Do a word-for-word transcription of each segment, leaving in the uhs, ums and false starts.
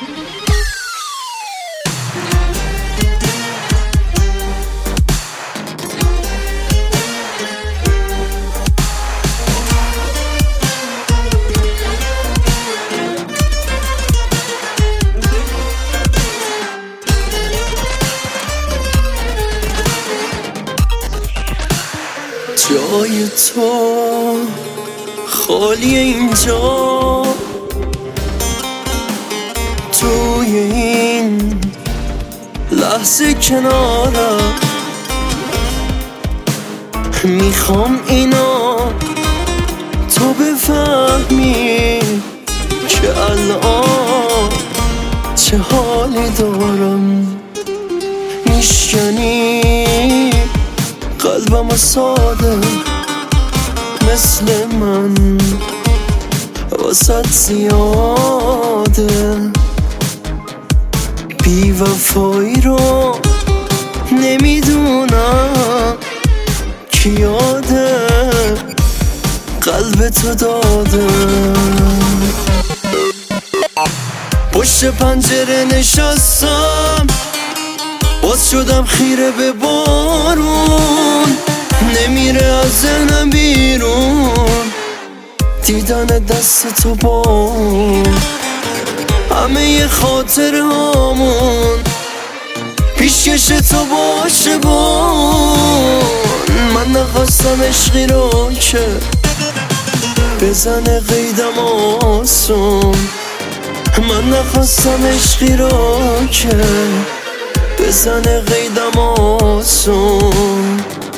جای تو خالی اینجا، توی این لحظه کنارم. میخوام اینا تو بفهمی که الان چه حالی دارم. میشکنی قلبم ساده مثل من، واسط زیاده. بی وفایی رو نمیدونم کی یاده قلب تو داده. پشت پنجره نشستم، باز شدم خیره به بارون، نمیره از ذهنم بیرون دیدن دست تو با همه ی خاطر هامون. پیشکش تو باشه بون، من نخواستم عشقی رو که بزنه قیدم آسون. من نخواستم عشقی رو که بزنه قیدم آسون.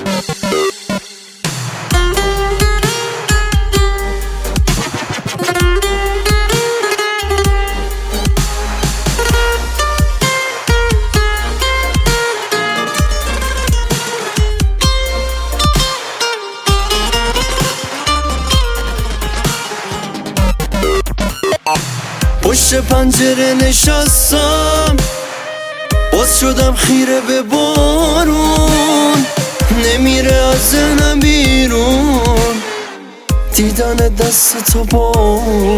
پشت پنجره نشستم، باز شدم خیره به بارون، نمیره از ذهنم بیرون دیدن دست تو با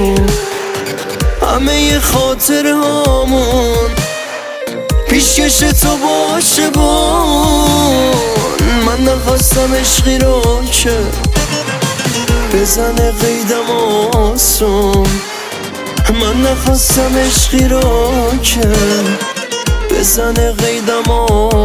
همه ی خاطر هامون. پیشکش تو باشه بون، من نخواستم عشقی رو که بزنه قیدم آسون. من نخواستم عشقی رو که بزنه قیدم